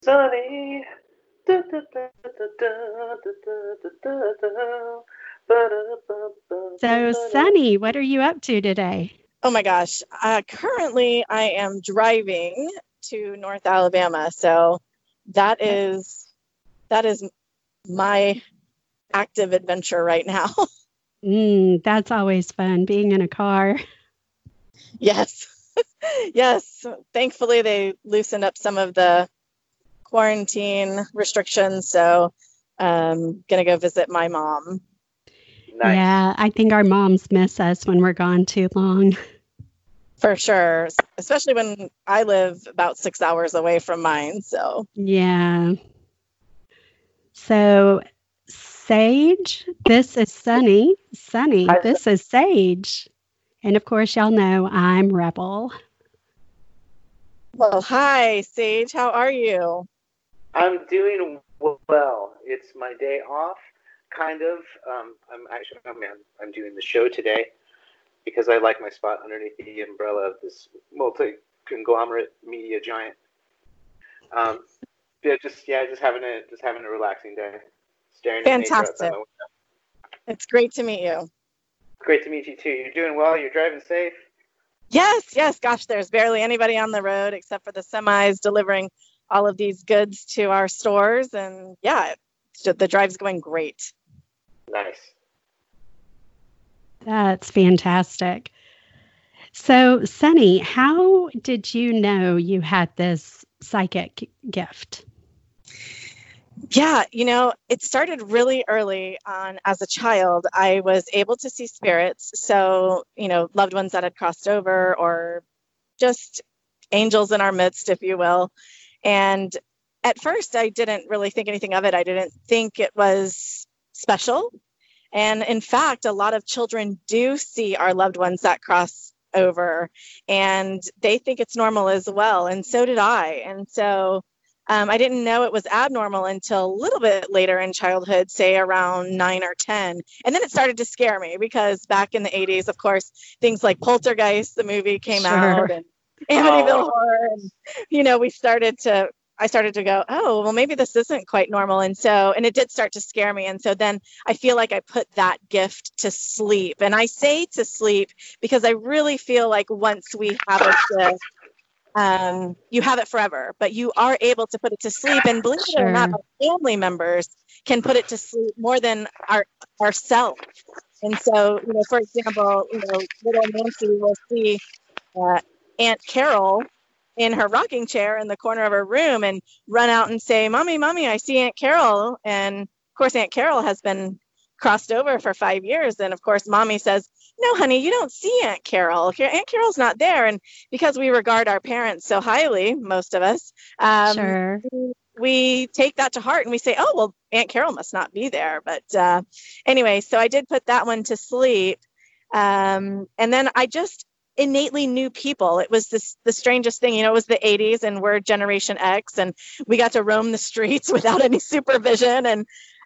Sunny. Du- du- du- du- du- du- du- du- du- du. So, Sunny, what are you up to today? Oh my gosh. Currently, I am driving to North Alabama. So that is my active adventure right now. That's always fun, being in a car. Yes. Yes. Thankfully, they loosened up some of the quarantine restrictions. So I'm going to go visit my mom. Nice. Yeah, I think our moms miss us when we're gone too long. For sure. Especially when I live about 6 hours away from mine. So Yeah. So, Sage, this is Sunny. Sunny, Hi, this is Sage. And of course, y'all know I'm Rebel. well, hi, Sage. How are you? I'm doing well. It's my day off, kind of. I'm doing the show today because I like my spot underneath the umbrella of this multi-conglomerate media giant. Just having a relaxing day, staring at nature outside Fantastic. my window. It's great to meet you. Great to meet you too. You're doing well. You're driving safe. Yes. Gosh, there's barely anybody on the road except for the semis delivering all of these goods to our stores. And yeah, the drive's going great. Nice. That's fantastic. So, Sunny, how did you know you had this psychic gift? Yeah, it started really early on as a child. I was able to see spirits. So, loved ones that had crossed over or just angels in our midst, if you will. And at first, I didn't really think anything of it. I didn't think it was special. And in fact, a lot of children do see our loved ones that cross over and they think it's normal as well. And so did I. And so I didn't know it was abnormal until a little bit later in childhood, say around 9 or 10. And then it started to scare me because back in the 80s, of course, things like Poltergeist, the movie came out, and Amityville Horror. And, I started to go, oh, well, maybe this isn't quite normal. And it did start to scare me. And so then I feel like I put that gift to sleep. And I say to sleep because I really feel like once we have a gift, you have it forever, but you are able to put it to sleep. And believe it or not, our family members can put it to sleep more than ourselves. And so, for example, little Nancy will see Aunt Carol in her rocking chair in the corner of her room and run out and say, Mommy, I see Aunt Carol. And of course, Aunt Carol has been crossed over for 5 years. And of course, Mommy says, no, honey, you don't see Aunt Carol. Aunt Carol's not there. And because we regard our parents so highly, most of us, we take that to heart and we say, oh, well, Aunt Carol must not be there. But anyway, so I did put that one to sleep. And then I just innately knew people. It was the strangest thing, it was the 80s and we're Generation X and we got to roam the streets without any supervision. And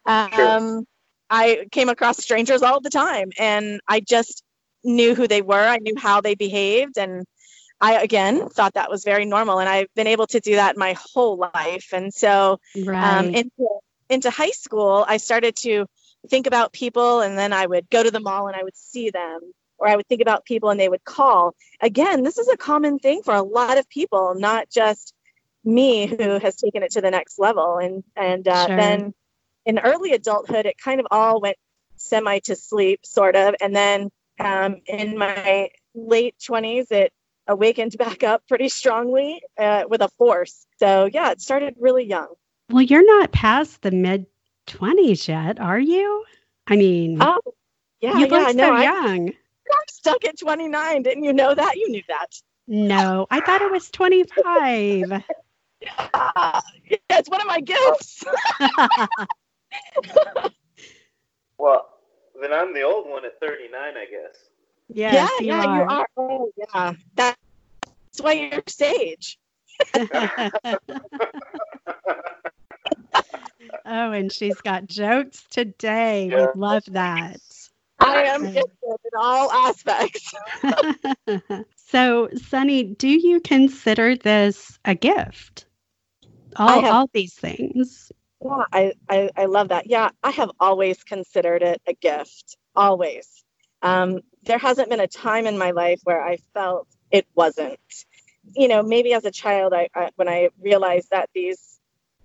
I came across strangers all the time and I just knew who they were. I knew how they behaved. And I, again, thought that was very normal. And I've been able to do that my whole life. And so into high school, I started to think about people and then I would go to the mall and I would see them. Or I would think about people and they would call. Again, this is a common thing for a lot of people, not just me who has taken it to the next level. And then in early adulthood, it kind of all went semi to sleep, sort of. And then in my late 20s, it awakened back up pretty strongly with a force. So, yeah, it started really young. Well, you're not past the mid-20s yet, are you? I mean, you look so young. I'm stuck at 29. Didn't you know that? You knew that. No, I thought it was 25. It's one of my gifts. Well, then I'm the old one at 39, I guess. Yes, you are. Oh, yeah. That's why you're Sage. Oh, and she's got jokes today. We love that. I am gifted in all aspects. So, Sunny, do you consider this a gift? all these things. Yeah, I love that. Yeah, I have always considered it a gift. Always. There hasn't been a time in my life where I felt it wasn't. Maybe as a child, when I realized that these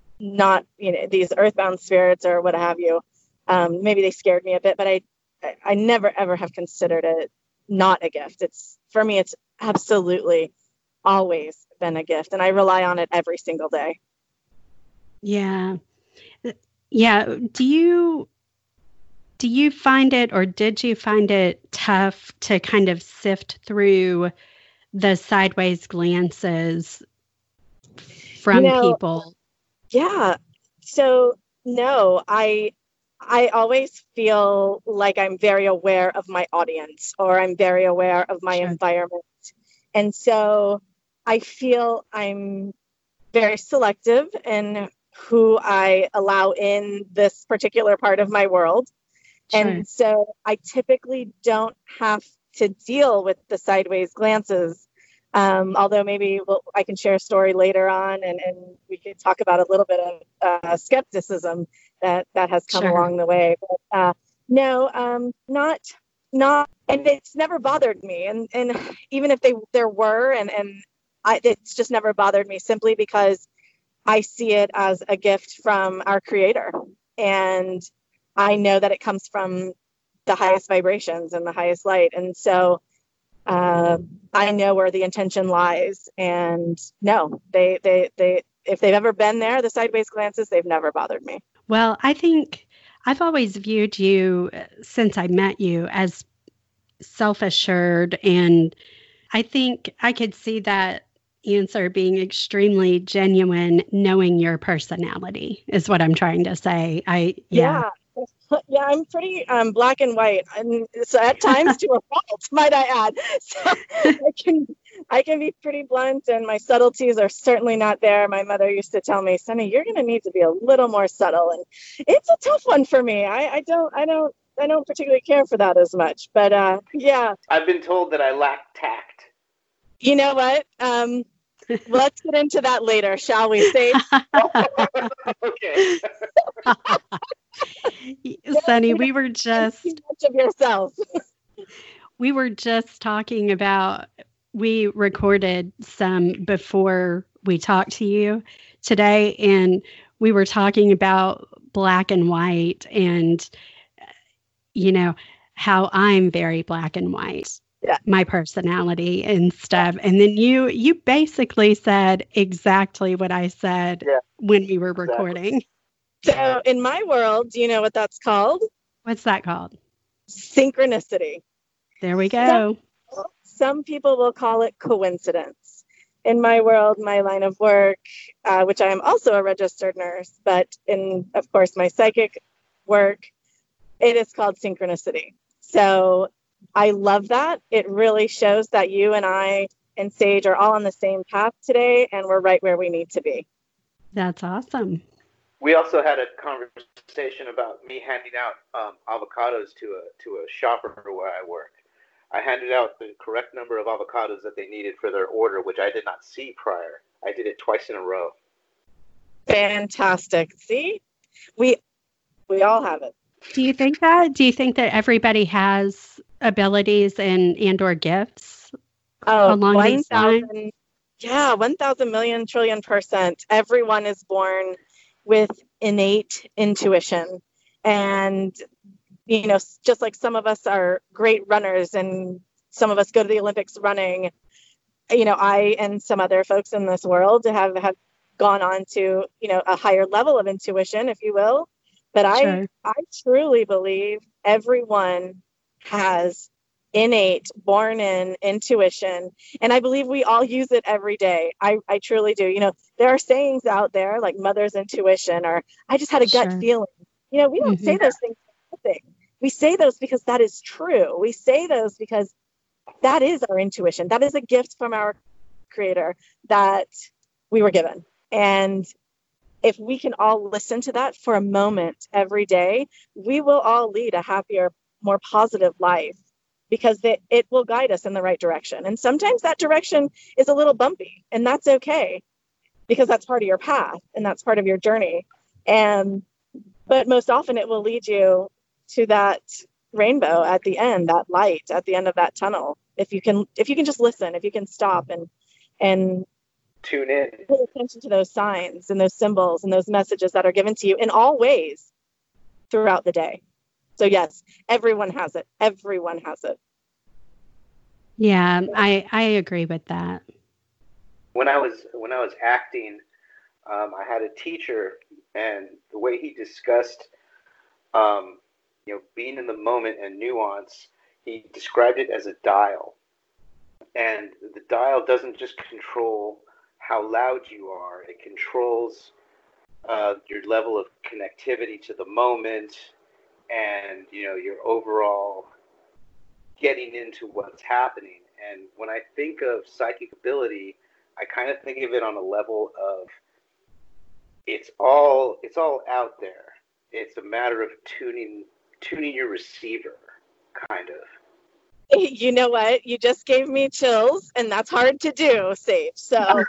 earthbound spirits or what have you, maybe they scared me a bit, but I never ever have considered it not a gift. For me, it's absolutely always been a gift, and I rely on it every single day. Yeah. Yeah. Do you find it, or did you find it tough to kind of sift through the sideways glances from people? Yeah. So no, I always feel like I'm very aware of my audience, or I'm very aware of my environment. And so I feel I'm very selective in who I allow in this particular part of my world. Sure. And so I typically don't have to deal with the sideways glances. Although maybe I can share a story later on, and we can talk about a little bit of skepticism that has come along the way. But no, not, and it's never bothered me. And even if there were, it's just never bothered me, simply because I see it as a gift from our Creator, and I know that it comes from the highest vibrations and the highest light, and so I know where the intention lies. And no, they if they've ever been there, the sideways glances, they've never bothered me. Well, I think I've always viewed you, since I met you, as self-assured, and I think I could see that answer being extremely genuine, knowing your personality is what I'm trying to say. Yeah, I'm pretty black and white, and so at times to a fault, might I add. So I can be pretty blunt, and my subtleties are certainly not there. My mother used to tell me, "Sonny, you're going to need to be a little more subtle," and it's a tough one for me. I don't particularly care for that as much, but yeah. I've been told that I lack tact. You know what? Let's get into that later, shall we? Say. Okay. Sonny, we were just too much of yourself. We were just talking about, we recorded some before we talked to you today, and we were talking about black and white, and how I'm very black and white. Yeah. My personality and stuff. And then you basically said exactly what I said when we were recording. So in my world, do you know what that's called? What's that called? Synchronicity. There we go. Some people will call it coincidence. In my world, my line of work, which I am also a registered nurse, but in, of course, my psychic work, it is called synchronicity. So I love that. It really shows that you and I and Sage are all on the same path today, and we're right where we need to be. That's awesome. We also had a conversation about me handing out avocados to a shopper where I work. I handed out the correct number of avocados that they needed for their order, which I did not see prior. I did it twice in a row. Fantastic. See? We all have it. Do you think that everybody has abilities and or gifts along these lines? Yeah, 1,000 million trillion %. Everyone is born with innate intuition. And, just like some of us are great runners and some of us go to the Olympics running, I and some other folks in this world have gone on to, a higher level of intuition, if you will. But I truly believe everyone has innate, born-in intuition, and I believe we all use it every day. I truly do. There are sayings out there like mother's intuition, or I just had a gut feeling. We don't say those things for nothing. We say those because that is true. We say those because that is our intuition. That is a gift from our Creator that we were given. And if we can all listen to that for a moment every day, we will all lead a happier, more positive life, because it will guide us in the right direction. And sometimes that direction is a little bumpy, and that's okay. because that's part of your path and that's part of your journey. But most often it will lead you to that rainbow at the end, that light at the end of that tunnel. If you can just listen, if you can stop and tune in, pay attention to those signs and those symbols and those messages that are given to you in all ways throughout the day. So yes, everyone has it. Everyone has it. Yeah, I agree with that. When I was acting, I had a teacher, and the way he discussed, being in the moment and nuance, he described it as a dial. And the dial doesn't just control how loud you are; it controls your level of connectivity to the moment, and your overall getting into what's happening. And when I think of psychic ability, I kind of think of it on a level of it's all out there. It's a matter of tuning your receiver, kind of. You know what? You just gave me chills, and that's hard to do, Sage. So,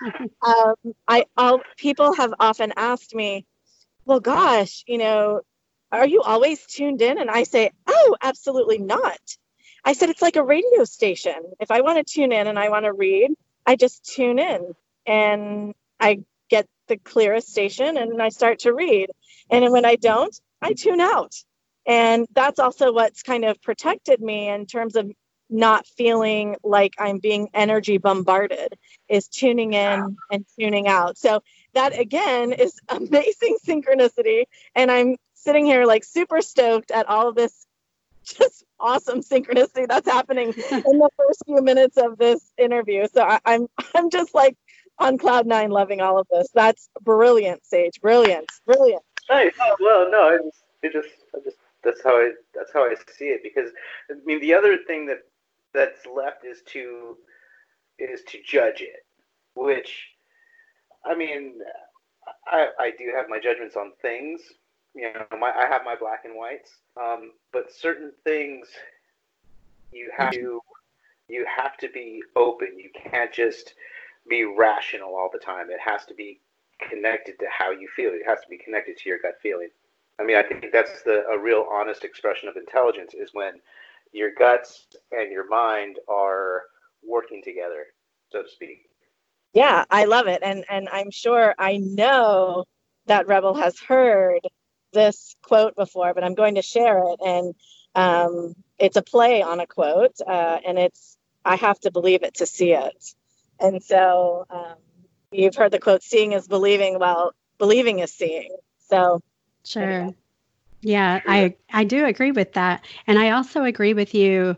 people have often asked me, "Well, gosh, are you always tuned in?" And I say, "Oh, absolutely not." I said, it's like a radio station. If I want to tune in and I want to read, I just tune in and I get the clearest station and I start to read. And when I don't, I tune out. And that's also what's kind of protected me in terms of not feeling like I'm being energy bombarded, is tuning in and tuning out. So that, again, is amazing synchronicity. And I'm sitting here like super stoked at all of this just awesome synchronicity that's happening in the first few minutes of this interview. So I'm just like on cloud nine, loving all of this. That's brilliant, Sage. Brilliant. Nice. Well, no, I just that's how I see it. Because I mean, the other thing that's left is to judge it, which, I mean, I do have my judgments on things. I have my black and whites, but certain things you have to be open. You can't just be rational all the time. It has to be connected to how you feel. It has to be connected to your gut feeling. I mean, I think that's a real honest expression of intelligence, is when your guts and your mind are working together, so to speak. Yeah, I love it. And I'm sure, I know that Rebel has heard this quote before, but I'm going to share it. And it's a play on a quote, and it's, I have to believe it to see it. And so you've heard the quote, seeing is believing, well, believing is seeing. So sure. Anyway. Yeah, I do agree with that. And I also agree with you.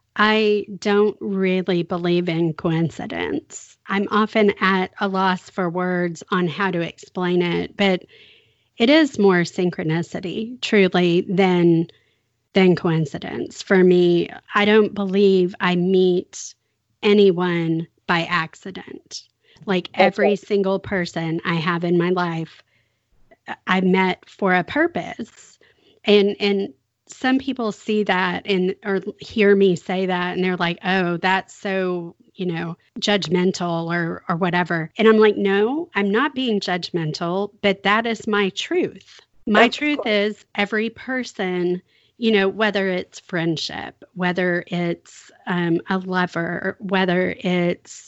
I don't really believe in coincidence. I'm often at a loss for words on how to explain it, but it is more synchronicity, truly, than coincidence. For me, I don't believe I meet anyone by accident. Like every single person I have in my life, I met for a purpose. And some people see that or hear me say that, and they're like, oh, that's so, judgmental or whatever. And I'm like, no, I'm not being judgmental, but that is my truth. My truth is every person, whether it's friendship, whether it's a lover, whether it's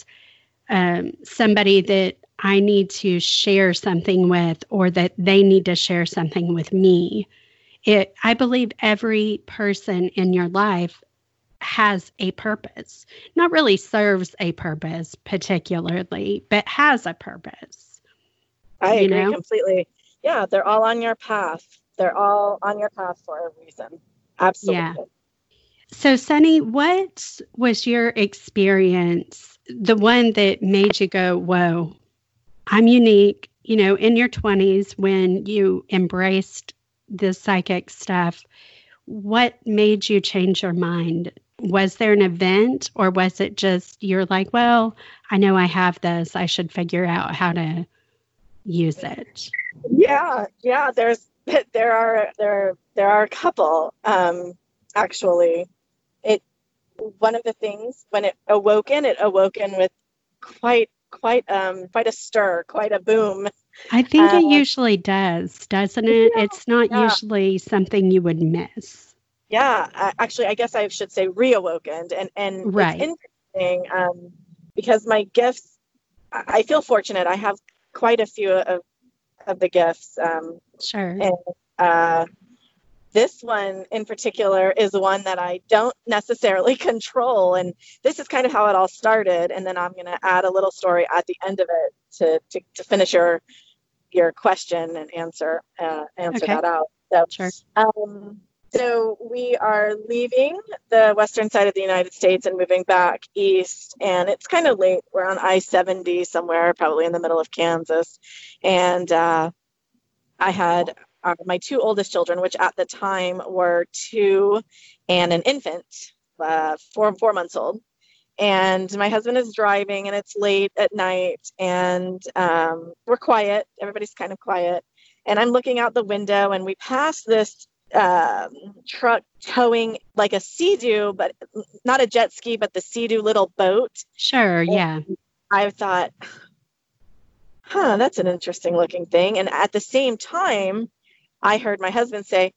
somebody that I need to share something with, or that they need to share something with me. I believe every person in your life has a purpose, not really serves a purpose particularly, but has a purpose. I agree completely. Yeah, they're all on your path. They're all on your path for a reason. Absolutely. Yeah. So, Sunny, what was your experience, the one that made you go, whoa, I'm unique, in your 20s when you embraced the psychic stuff? What made you change your mind? Was there an event, or was it just you're like, well, I know I have this, I should figure out how to use it? Yeah. There are a couple. Actually, one of the things, when it awoken with quite quite a stir, quite a boom. I think it usually does, doesn't it? It's not Yeah. usually something you would miss. Yeah, actually, I guess I should say reawakened, and Right. it's interesting because my gifts, I feel fortunate. I have quite a few of the gifts, Sure. and this one in particular is the one that I don't necessarily control, and this is kind of how it all started. And then I'm going to add a little story at the end of it to finish your question and answer Okay. that out. So, Sure. So we are leaving the western side of the United States and moving back east, and it's kind of late. We're on I-70 somewhere, probably in the middle of Kansas, and I had my two oldest children, which at the time were 2 and an infant, 4 months old. And my husband is driving, and it's late at night, and we're quiet. Everybody's kind of quiet. And I'm looking out the window, and we pass this truck towing like a Sea-Doo, but not a jet ski, but the Sea-Doo little boat. Sure, yeah. And I thought, that's an interesting looking thing. And at the same time, I heard my husband say,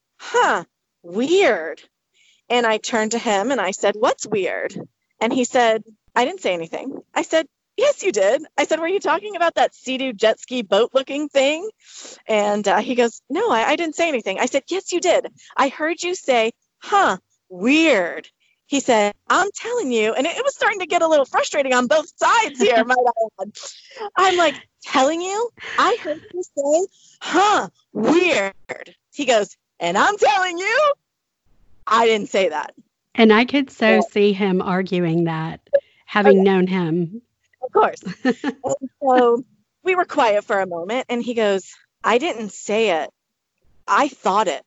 weird. And I turned to him and I said, what's weird? And he said, I didn't say anything. I said, yes, you did. I said, were you talking about that Sea-Doo jet ski boat looking thing? And he goes, no, I didn't say anything. I said, yes, you did. I heard you say, weird. He said, I'm telling you. And it was starting to get a little frustrating on both sides here. I'm like, telling you? I heard you say, weird. He goes, and I'm telling you, I didn't say that. And I could see him arguing that, having known him. Of course. And so we were quiet for a moment, and he goes, I didn't say it. I thought it.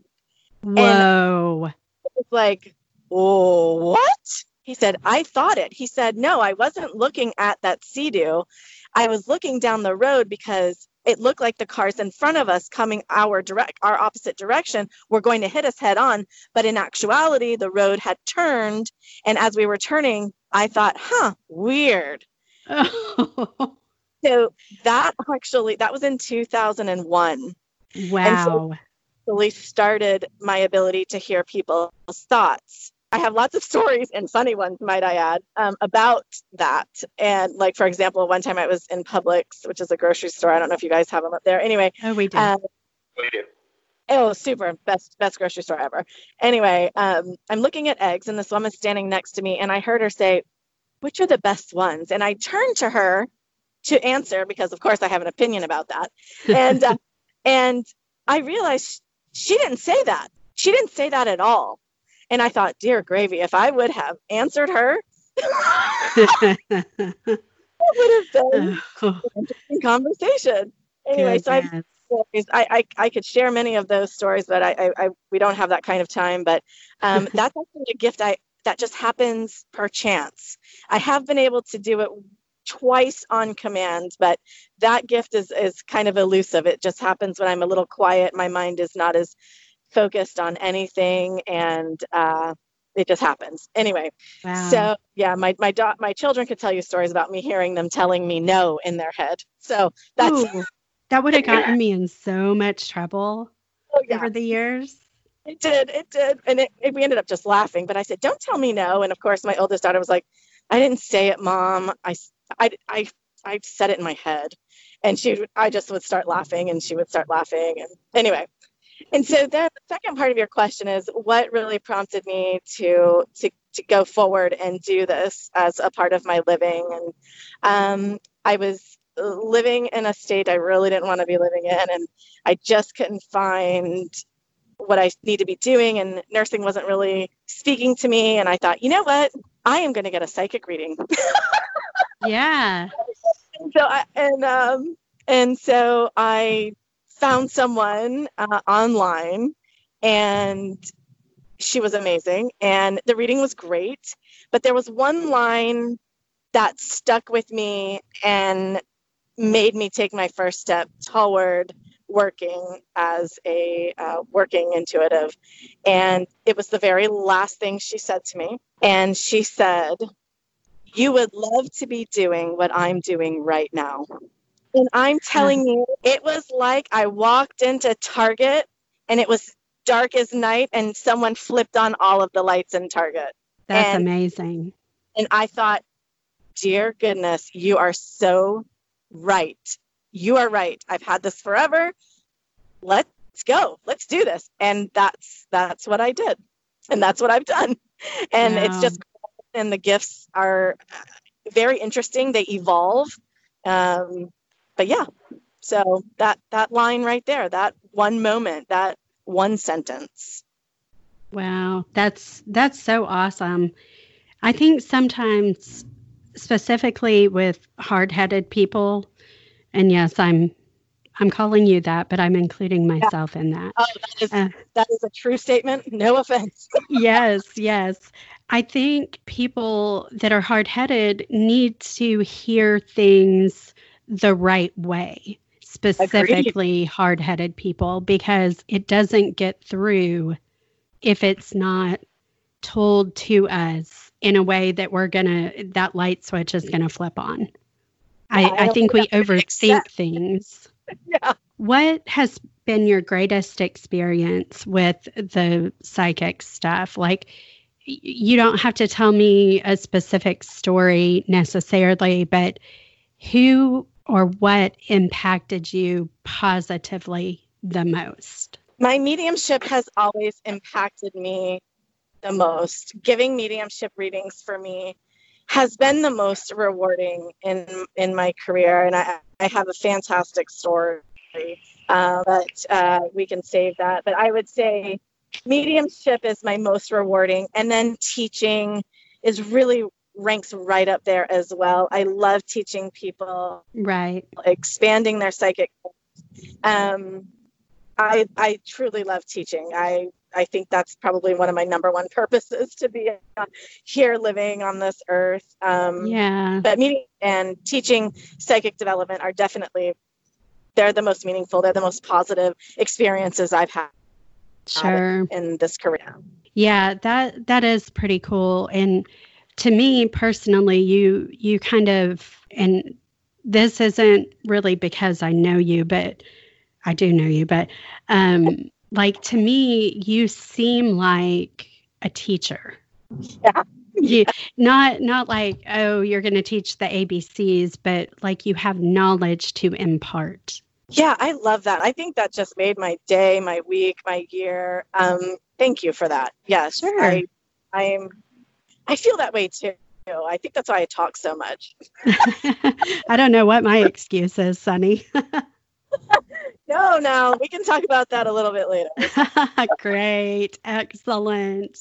Whoa. And it's like, oh, what? He said, I thought it. He said, no, I wasn't looking at that Sea-Doo. I was looking down the road because it looked like the cars in front of us coming our opposite direction were going to hit us head on. But in actuality, the road had turned. And as we were turning, I thought, weird. Oh. So that was in 2001. Wow. And so really started my ability to hear people's thoughts. I have lots of stories, and funny ones, might I add, about that. And like, for example, one time I was in Publix, which is a grocery store. I don't know if you guys have them up there. Anyway. Oh, we do. We do. Oh, super. Best grocery store ever. Anyway, I'm looking at eggs, and this woman's standing next to me, and I heard her say, which are the best ones? And I turned to her to answer because, of course, I have an opinion about that. And and I realized she didn't say that. She didn't say that at all. And I thought, dear gravy, if I would have answered her, it would have been an interesting conversation. Anyway, Goodness. so I could share many of those stories, but we don't have that kind of time. But that's actually a gift that just happens per chance. I have been able to do it twice on command, but that gift is kind of elusive. It just happens when I'm a little quiet. My mind is not as focused on anything, and it just happens. Anyway, Wow. So yeah, my children could tell you stories about me hearing them telling me no in their head. So that's that would have gotten me in so much trouble over the years. It did. And we ended up just laughing, but I said, don't tell me no. And of course, my oldest daughter was like, I didn't say it, Mom. I said it in my head. And I just would start laughing, and she would start laughing. And anyway, and so then the second part of your question is what really prompted me to go forward and do this as a part of my living. And I was living in a state I really didn't want to be living in, and I just couldn't find what I need to be doing, and nursing wasn't really speaking to me. And I thought, you know what? I am going to get a psychic reading. Yeah. And so I found someone online, and she was amazing, and the reading was great. But there was one line that stuck with me and made me take my first step toward working as a working intuitive. And it was the very last thing she said to me. And she said, You would love to be doing what I'm doing right now. And I'm telling you, it was like I walked into Target and it was dark as night and someone flipped on all of the lights in Target. That's amazing. And I thought, dear goodness, you are so right. You are right. I've had this forever. Let's go. Let's do this. And that's what I did. And that's what I've done. And It's just, and the gifts are very interesting. They evolve. But yeah, so that line right there, that one moment, that one sentence. Wow, that's so awesome. I think sometimes, specifically with hard-headed people, and yes, I'm calling you that, but I'm including myself in that. Oh, that is a true statement. No offense. Yes. I think people that are hard-headed need to hear things the right way, specifically hard-headed people, because it doesn't get through if it's not told to us in a way that that light switch is gonna flip on. I think we overthink things. Yeah. What has been your greatest experience with the psychic stuff? Like, you don't have to tell me a specific story necessarily, but who or what impacted you positively the most? My mediumship has always impacted me the most. Giving mediumship readings for me has been the most rewarding in my career. And I have a fantastic story, but we can save that. But I would say mediumship is my most rewarding. And then teaching is really ranks right up there as well. I love teaching people, right, expanding their psychic. I truly love teaching. I think that's probably one of my number one purposes, to be here living on this earth. But meeting and teaching psychic development are definitely, they're the most meaningful. They're the most positive experiences I've had in this career. Yeah, that is pretty cool. And to me personally, you kind of, and this isn't really because I know you, but I do know you, but like, to me, you seem like a teacher. Yeah. Not like, oh, you're going to teach the ABCs, but like you have knowledge to impart. Yeah, I love that. I think that just made my day, my week, my year. Thank you for that. Yes, sure. I feel that way too. I think that's why I talk so much. I don't know what my excuse is, Sunny. No, we can talk about that a little bit later. Great. Excellent.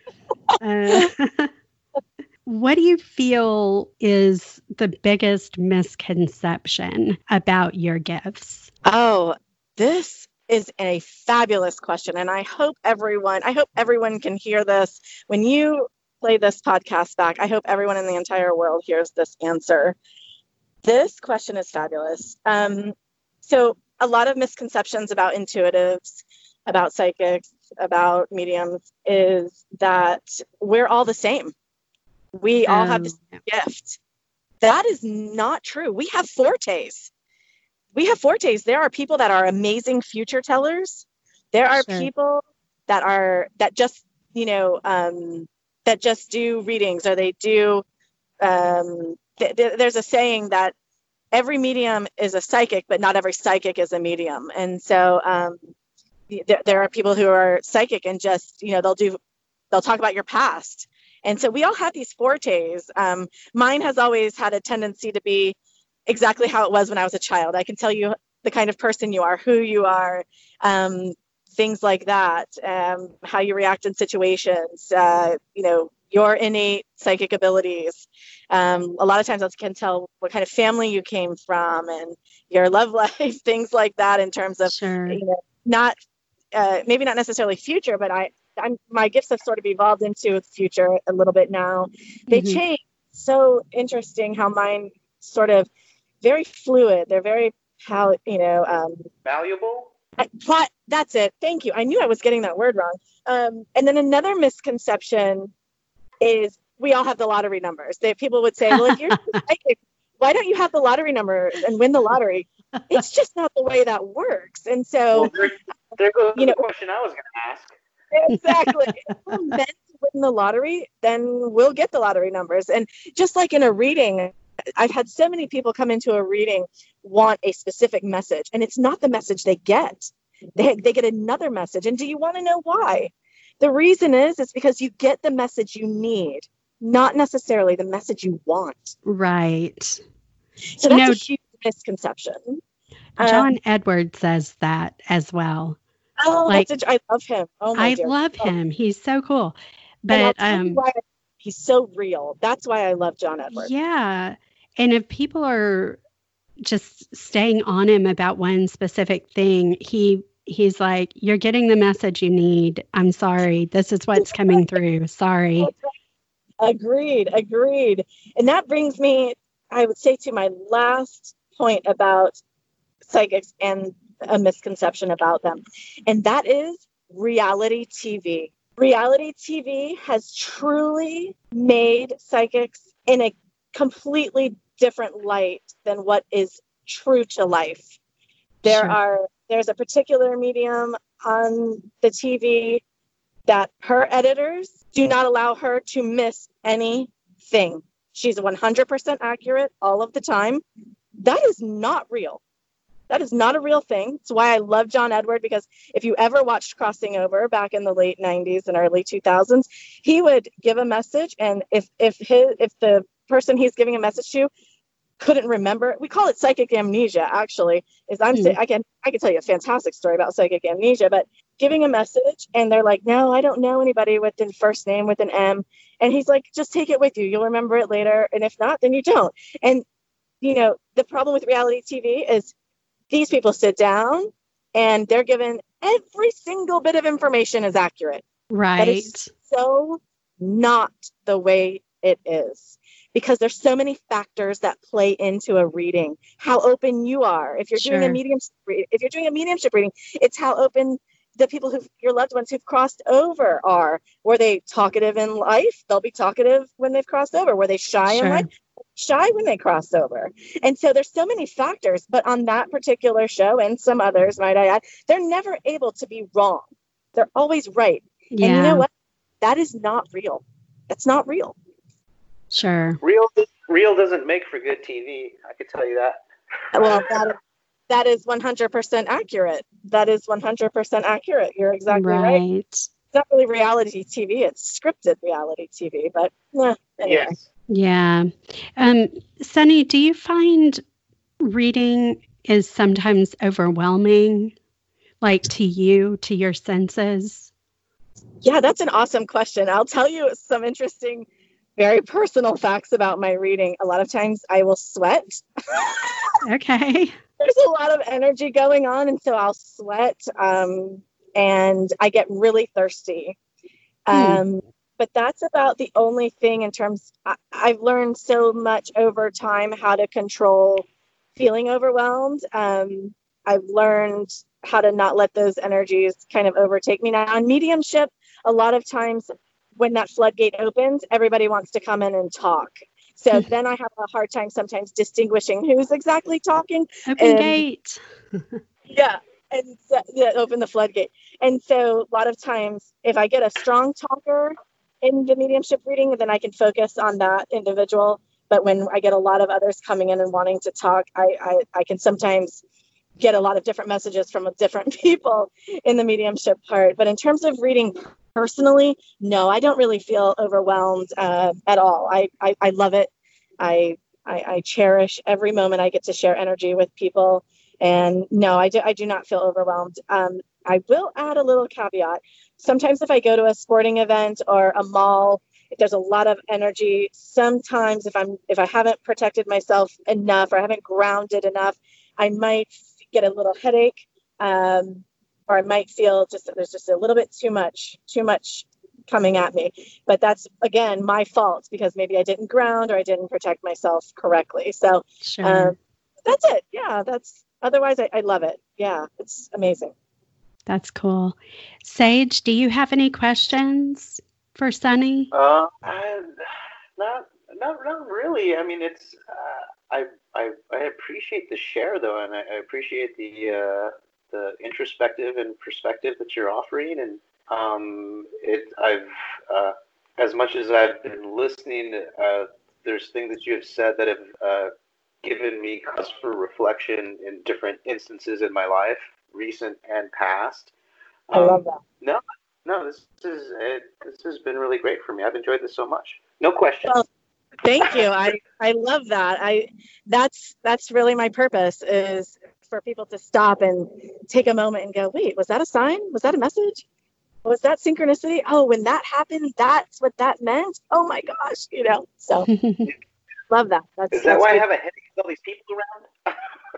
What do you feel is the biggest misconception about your gifts? Oh, this is a fabulous question. And I hope everyone can hear this. When you play this podcast back, I hope everyone in the entire world hears this answer. This question is fabulous. So a lot of misconceptions about intuitives, about psychics, about mediums is that we're all the same. We all have the same gift. That is not true. We have fortes. There are people that are amazing future tellers. There are people that just do readings, or they do. There's a saying that every medium is a psychic, but not every psychic is a medium. And so there are people who are psychic and just, they'll talk about your past. And so we all have these fortes. Mine has always had a tendency to be exactly how it was when I was a child. I can tell you the kind of person you are, who you are, things like that, how you react in situations, your innate psychic abilities. A lot of times I can tell what kind of family you came from and your love life, things like that, in terms of, not maybe not necessarily future, but my gifts have sort of evolved into the future a little bit now. They change. So interesting how mine sort of very fluid. They're very, valuable. That's it. Thank you. I knew I was getting that word wrong. And then another misconception is we all have the lottery numbers. People would say, well, if you're psychic, why don't you have the lottery numbers and win the lottery? It's just not the way that works. And so, there goes the question I was going to ask. Exactly. If we're meant to win the lottery, then we'll get the lottery numbers. And just like in a reading, I've had so many people come into a reading want a specific message, and it's not the message they get. They get another message. And do you want to know why? The reason is because you get the message you need, not necessarily the message you want. Right. So that's a huge misconception. John Edwards says that as well. Oh, I love him. Oh my dear. love him. He's so cool. But he's so real. That's why I love John Edwards. Yeah. And if people are just staying on him about one specific thing, he's like, you're getting the message you need. I'm sorry. This is what's coming through. Sorry. Agreed. And that brings me, I would say, to my last point about psychics and a misconception about them. And that is reality TV. Reality TV has truly made psychics in a completely different light than what is true to life. There's a particular medium on the TV that her editors do not allow her to miss anything. She's 100% accurate all of the time. That is not real. That is not a real thing. It's why I love John Edward, because if you ever watched Crossing Over back in the late 90s and early 2000s, he would give a message, and if the person he's giving a message to couldn't remember, we call it psychic amnesia, actually. I can tell you a fantastic story about psychic amnesia, but giving a message and they're like, no, I don't know anybody with the first name with an M. And he's like, just take it with you. You'll remember it later. And if not, then you don't. And, the problem with reality TV is these people sit down and they're given every single bit of information is accurate. Right. That is so not the way it is, because there's so many factors that play into a reading. How open you are. If you're doing a mediumship reading, it's how open the people your loved ones who've crossed over are. Were they talkative in life? They'll be talkative when they've crossed over. Were they shy in life? Shy when they cross over. And so there's so many factors, but on that particular show and some others, might I add, they're never able to be wrong. They're always right. Yeah. And you know what? That is not real. That's not real. Sure. Real doesn't make for good TV. I could tell you that. Well, that is 100% accurate. That is 100% accurate. You're exactly right. It's not really reality TV. It's scripted reality TV, but anyway. Yes. Yeah. Sunny, do you find reading is sometimes overwhelming, like to your senses? Yeah, that's an awesome question. I'll tell you some interesting, very personal facts about my reading. A lot of times I will sweat. Okay. There's a lot of energy going on, and so I'll sweat, and I get really thirsty. But that's about the only thing in terms, I've learned so much over time how to control feeling overwhelmed. I've learned how to not let those energies kind of overtake me. Now, on mediumship, a lot of times when that floodgate opens, everybody wants to come in and talk. So then I have a hard time sometimes distinguishing who's exactly talking. Open gate. Yeah. And so, open the floodgate. And so a lot of times if I get a strong talker in the mediumship reading, then I can focus on that individual. But when I get a lot of others coming in and wanting to talk, I can sometimes get a lot of different messages from different people in the mediumship part. But in terms of reading personally, no, I don't really feel overwhelmed at all. I love it. I cherish every moment I get to share energy with people. And no, I do not feel overwhelmed. I will add a little caveat. Sometimes if I go to a sporting event or a mall, if there's a lot of energy, sometimes if I haven't protected myself enough or I haven't grounded enough, I might get a little headache, or I might feel there's just a little bit too much coming at me. But that's, again, my fault because maybe I didn't ground or I didn't protect myself correctly. So that's it. Yeah, otherwise I love it. Yeah, it's amazing. That's cool. Sage, do you have any questions for Sunny? Not really. I mean, it's I appreciate the share though, and I appreciate the introspective and perspective that you're offering, and I've as much as I've been listening, there's things that you have said that have given me cause for reflection in different instances in my life, recent and past. I love that. No, this has been really great for me. I've enjoyed this so much. No questions. Well, thank you. I love that. That's really my purpose, is for people to stop and take a moment and go, wait, was that a sign? Was that a message? Was that synchronicity? Oh, when that happened, that's what that meant. Oh my gosh, So love that. Is that why I have a headache with all these people around?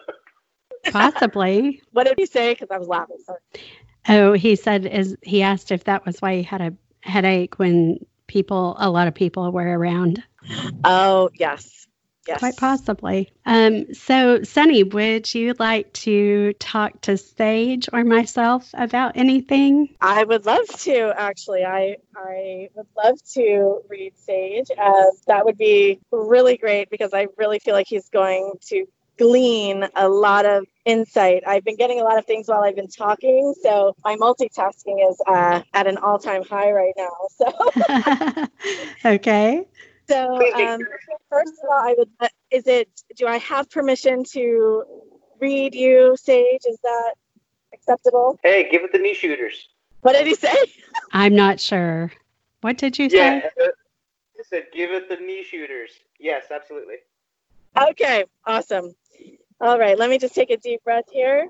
Possibly. What did he say? Because I was laughing. Sorry. Oh, he asked if that was why he had a headache when a lot of people were around. Oh, yes. Quite possibly. So, Sunny, would you like to talk to Sage or myself about anything? I would love to, actually. I would love to read Sage. That would be really great, because I really feel like he's going to glean a lot of insight. I've been getting a lot of things while I've been talking, so my multitasking is at an all-time high right now. So okay. So first of all, do I have permission to read you, Sage? Is that acceptable? Hey, give it the knee shooters. What did he say? I'm not sure. What did you say? Yeah, he said give it the knee shooters. Yes, absolutely. Okay, awesome. All right, let me just take a deep breath here.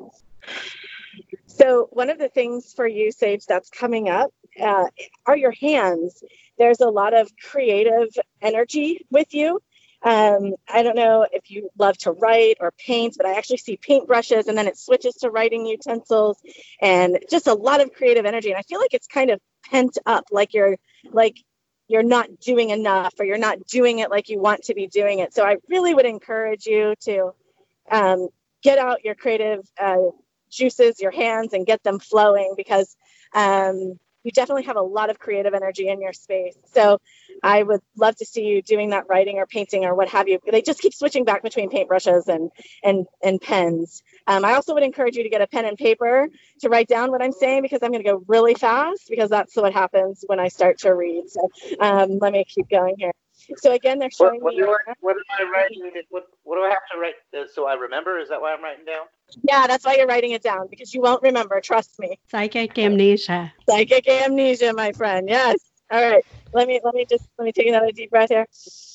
So one of the things for you, Sage, that's coming up are your hands. There's a lot of creative energy with you. I don't know if you love to write or paint, but I actually see paintbrushes, and then it switches to writing utensils, and just a lot of creative energy. And I feel like it's kind of pent up, like you're not doing enough, or you're not doing it like you want to be doing it. So I really would encourage you to get out your creative juices, your hands, and get them flowing, because you definitely have a lot of creative energy in your space. So I would love to see you doing that writing or painting or what have you. They just keep switching back between paintbrushes and pens. I also would encourage you to get a pen and paper to write down what I'm saying, because I'm going to go really fast, because that's what happens when I start to read. So let me keep going here. So again, they're showing me. What am I writing? What do I have to write so I remember? Is that why I'm writing down? Yeah, that's why you're writing it down, because you won't remember. Trust me. Psychic amnesia. Psychic amnesia, my friend. Yes. All right. Let me take another deep breath here.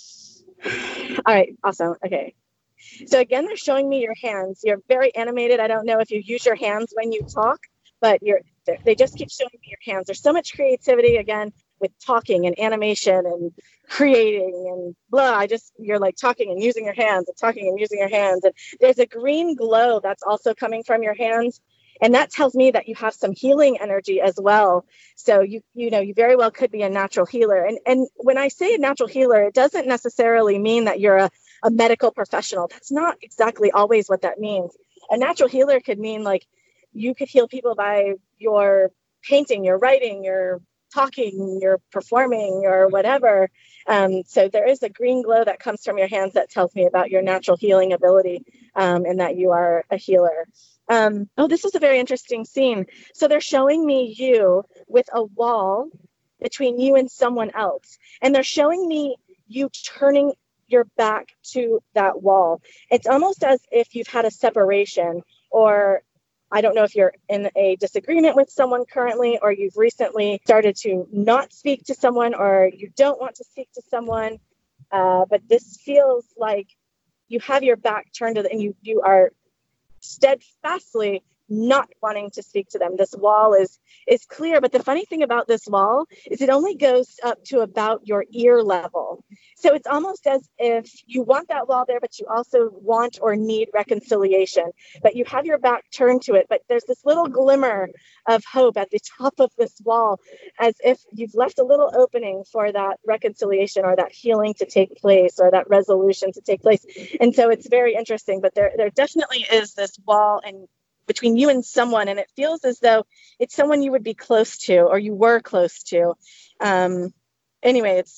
All right. Awesome. Okay. So again, they're showing me your hands. You're very animated. I don't know if you use your hands when you talk, but they just keep showing me your hands. There's so much creativity, again, with talking and animation and creating and blah. You're like talking and using your hands and talking and using your hands. And there's a green glow that's also coming from your hands. And that tells me that you have some healing energy as well. So you very well could be a natural healer. And when I say a natural healer, it doesn't necessarily mean that you're a medical professional. That's not exactly always what that means. A natural healer could mean like you could heal people by your painting, your writing, your talking, your performing, or whatever. So there is a green glow that comes from your hands that tells me about your natural healing ability, and that you are a healer. This is a very interesting scene. So they're showing me you with a wall between you and someone else. And they're showing me you turning your back to that wall. It's almost as if you've had a separation, or I don't know if you're in a disagreement with someone currently, or you've recently started to not speak to someone, or you don't want to speak to someone. But this feels like you have your back turned to them, and you are steadfastly not wanting to speak to them. This wall is clear, but the funny thing about this wall is it only goes up to about your ear level. So it's almost as if you want that wall there, but you also want or need reconciliation. But you have your back turned to it, but there's this little glimmer of hope at the top of this wall, as if you've left a little opening for that reconciliation or that healing to take place, or that resolution to take place. And so it's very interesting, but there definitely is this wall and between you and someone, and it feels as though it's someone you would be close to, or you were close to. Anyway,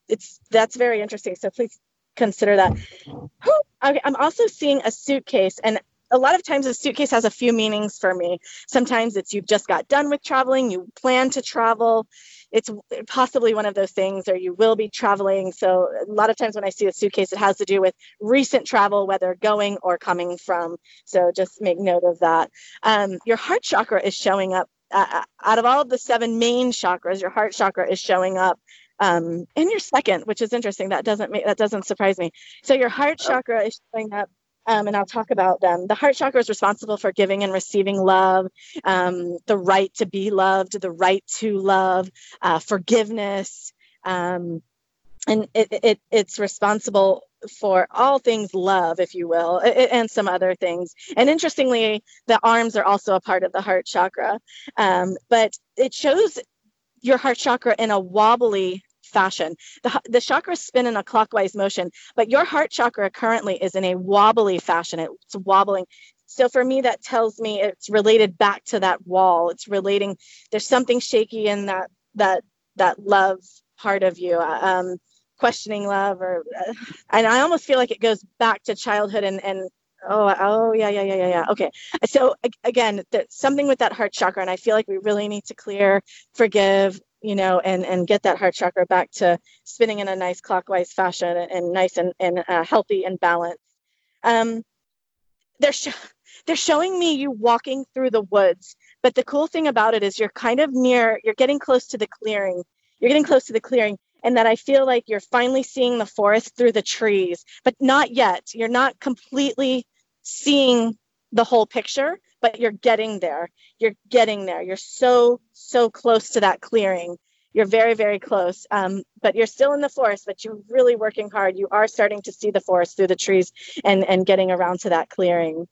that's very interesting. So please consider that. Okay, I'm also seeing a suitcase, and a lot of times a suitcase has a few meanings for me. Sometimes it's you've just got done with traveling, you plan to travel. It's possibly one of those things, or you will be traveling. So a lot of times when I see a suitcase, it has to do with recent travel, whether going or coming from. So just make note of that. Your heart chakra is showing up. Out of all of the 7 main chakras, your heart chakra is showing up in your second, which is interesting. That doesn't surprise me. So your heart chakra is showing up, and I'll talk about them. The heart chakra is responsible for giving and receiving love, the right to be loved, the right to love, forgiveness, and it's responsible for all things love, if you will, and some other things. And interestingly, the arms are also a part of the heart chakra, but it shows your heart chakra in a wobbly fashion. The chakras spin in a clockwise motion, but your heart chakra currently is in a wobbly fashion. It's wobbling. So for me, that tells me it's related back to that wall. It's relating, there's something shaky in that love part of you, questioning love, and I almost feel like it goes back to childhood and yeah. Okay. So again, there's something with that heart chakra, and I feel like we really need to clear, forgive, and get that heart chakra back to spinning in a nice clockwise fashion and nice and healthy and balanced. They're showing me you walking through the woods, but the cool thing about it is you're getting close to the clearing. You're getting close to the clearing, and that I feel like you're finally seeing the forest through the trees, but not yet. You're not completely seeing the whole picture, but you're getting there. You're getting there. You're so close to that clearing. You're very, very close. But you're still in the forest, but you're really working hard. You are starting to see the forest through the trees and getting around to that clearing.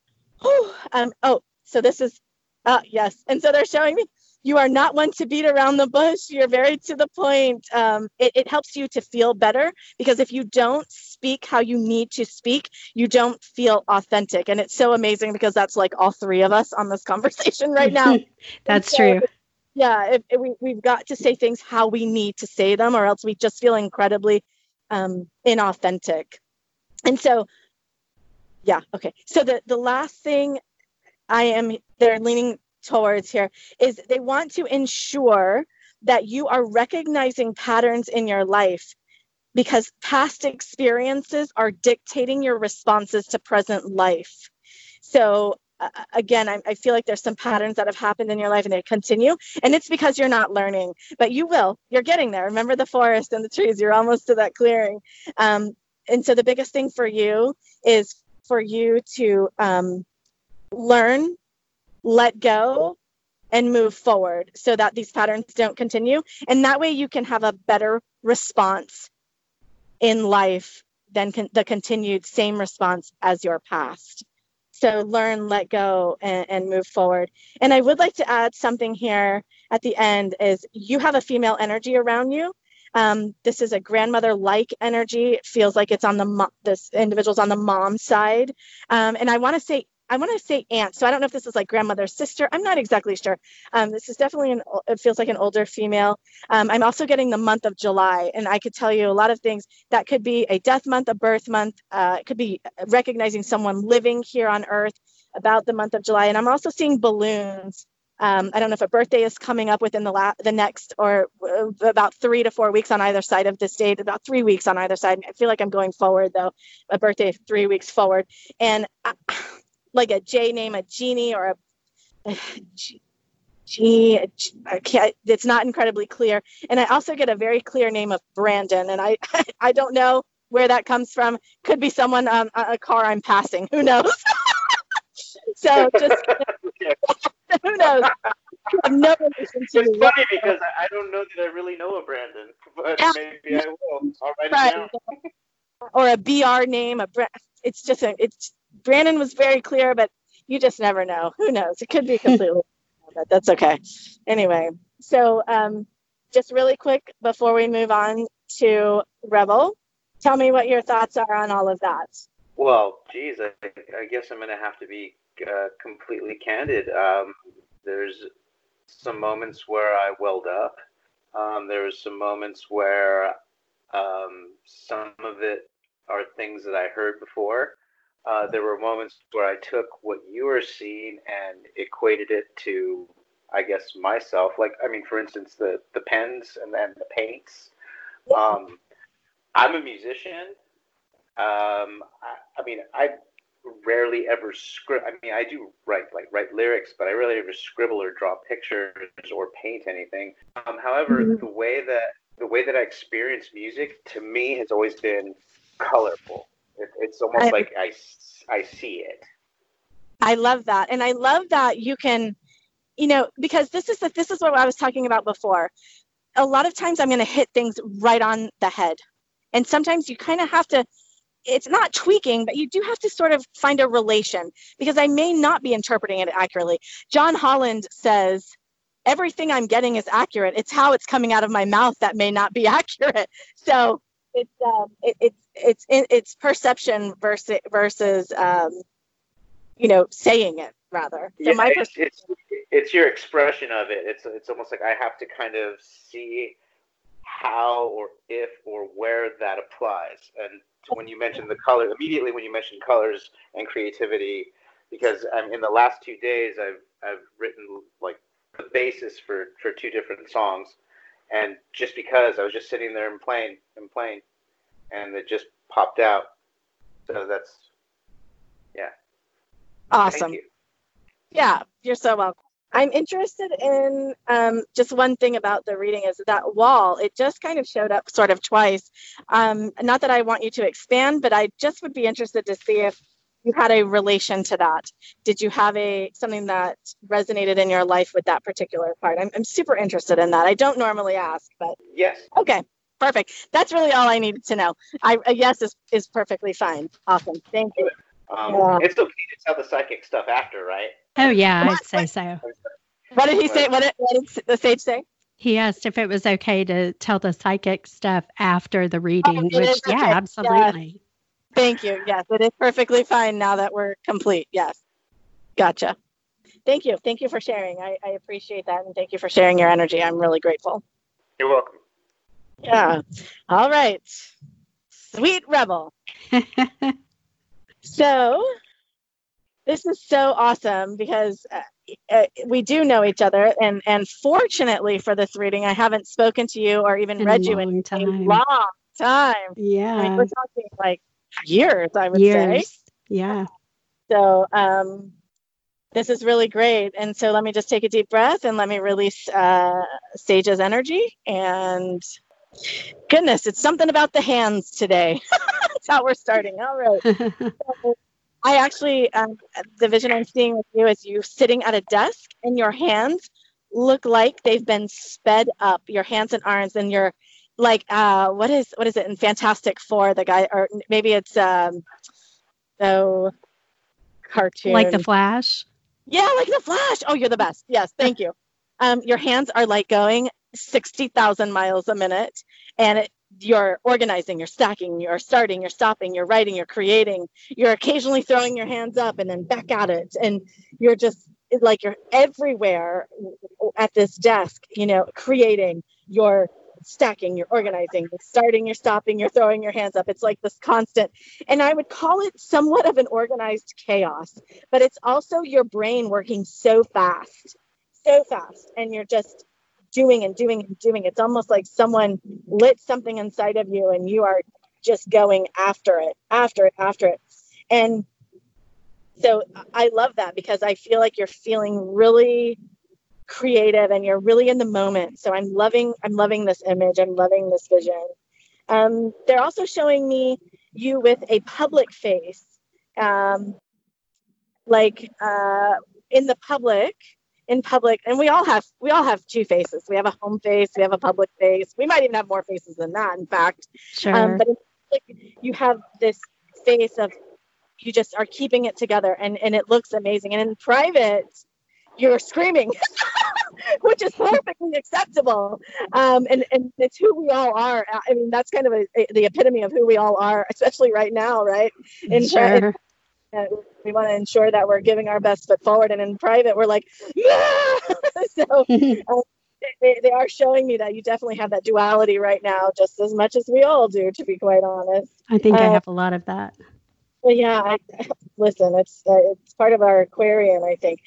So this is, yes. And so they're showing me you are not one to beat around the bush. You're very to the point. It helps you to feel better, because if you don't speak how you need to speak, you don't feel authentic. And it's so amazing because that's like all 3 of us on this conversation right now. That's true. Yeah, we've got to say things how we need to say them, or else we just feel incredibly inauthentic. And so, yeah, okay. So the last thing they're leaning towards here is they want to ensure that you are recognizing patterns in your life, because past experiences are dictating your responses to present life. So again, I feel like there's some patterns that have happened in your life and they continue, and it's because you're not learning, but you're getting there. Remember the forest and the trees, you're almost to that clearing. And so the biggest thing for you is for you to learn, let go, and move forward so that these patterns don't continue. And that way you can have a better response in life than the continued same response as your past. So learn, let go, and move forward. And I would like to add something here at the end is you have a female energy around you. This is a grandmother-like energy. It feels like it's on this individual's on the mom side. And I want to say aunt. So I don't know if this is like grandmother's sister. I'm not exactly sure. This is definitely it feels like an older female. I'm also getting the month of July, and I could tell you a lot of things. That could be a death month, a birth month. It could be recognizing someone living here on Earth about the month of July. And I'm also seeing balloons. I don't know if a birthday is coming up within the next, or about 3 to 4 weeks on either side of this date, about 3 weeks on either side. I feel like I'm going forward though, a birthday 3 weeks forward. And like a J name, a Jeannie, or it's not incredibly clear. And I also get a very clear name of Brandon, and I don't know where that comes from. Could be someone on a car I'm passing. Who knows? So just who knows? I have no relation to it's funny because I don't know that I really know a Brandon, but maybe I will. I'll write it down. Or a BR name. It's Brandon was very clear, but you just never know. Who knows? It could be completely, but that's okay. Anyway, so just really quick before we move on to Rebel, tell me what your thoughts are on all of that. Well, geez, I guess I'm going to have to be completely candid. There's some moments where I welled up. There's some moments where Some of it are things that I heard before. There were moments where I took what you were seeing and equated it to, I guess, myself. Like, I mean, for instance, the pens and then the paints. I'm a musician. I mean, I rarely ever scribble. I mean, I do write lyrics, but I rarely ever scribble or draw pictures or paint anything. However, the way that I experience music, to me, has always been colorful. It's almost like I see it. I love that, and I love that you can, because this is what I was talking about before. A lot of times I'm going to hit things right on the head, and sometimes you kind of have to. It's not tweaking, but you do have to sort of find a relation, because I may not be interpreting it accurately. John Holland says, everything I'm getting is accurate. It's how it's coming out of my mouth that may not be accurate. So it's perception versus saying it rather. So yeah, it's your expression of it. It's almost like I have to kind of see how or if or where that applies. And when you mentioned the color, immediately when you mentioned colors and creativity, because in the last 2 days I've written like the basis for 2 different songs, and just because I was just sitting there and playing, and it just popped out. So that's awesome. Thank you. Yeah, you're so welcome. I'm interested in just one thing about the reading is that wall. It just kind of showed up sort of twice. Not that I want you to expand, but I just would be interested to see if you had a relation to that. Did you have something that resonated in your life with that particular part? I'm super interested in that. I don't normally ask, but yes. Okay, perfect. That's really all I needed to know. A yes is perfully fine. Awesome. Thank you. It's okay to tell the psychic stuff after, right? Oh, yeah, I'd say so. What did he say? What did the sage say? He asked if it was okay to tell the psychic stuff after the reading, which, okay. absolutely. Yes. Thank you. Yes, it is perfectly fine now that we're complete. Yes. Gotcha. Thank you. Thank you for sharing. I appreciate that. And thank you for sharing your energy. I'm really grateful. You're welcome. Yeah. All right. Sweet Rebel. So this is so awesome because we do know each other. And fortunately for this reading, I haven't spoken to you or even read you in a long time. Yeah. I mean, we're talking like years, I would say. Yeah. So this is really great. And so let me just take a deep breath and let me release Sage's energy. And goodness, it's something about the hands today. That's how we're starting. All right. So I actually, the vision I'm seeing with you is you sitting at a desk and your hands look like they've been sped up, your hands and arms, and you're like, what is it in Fantastic Four, the guy, or maybe it's so cartoon. Like the Flash? Yeah, like the Flash. Oh, you're the best. Yes, thank you. Your hands are like going 60,000 miles a minute, and you're organizing, you're stacking, you're starting, you're stopping, you're writing, you're creating, you're occasionally throwing your hands up and then back at it. And you're just like, you're everywhere at this desk, creating, you're stacking, you're organizing, you're starting, you're stopping, you're throwing your hands up. It's like this constant, and I would call it somewhat of an organized chaos, but it's also your brain working so fast, and you're just doing and doing and doing. It's almost like someone lit something inside of you and you are just going after it. And so I love that because I feel like you're feeling really creative and you're really in the moment. So I'm loving this image. I'm loving this vision. They're also showing me you with a public face, in public, and we all have 2 faces. We have a home face, we have a public face. We might even have more faces than that, in fact. Sure. But in public, you have this face of you just are keeping it together, and it looks amazing. And in private, you're screaming, which is perfectly acceptable. And it's who we all are. I mean, that's kind of the epitome of who we all are, especially right now, right? Sure. We want to ensure that we're giving our best foot forward, and in private we're like, yeah! So they are showing me that you definitely have that duality right now, just as much as we all do, to be quite honest. I think I have a lot of that. Well, yeah, listen, it's part of our Aquarian, I think.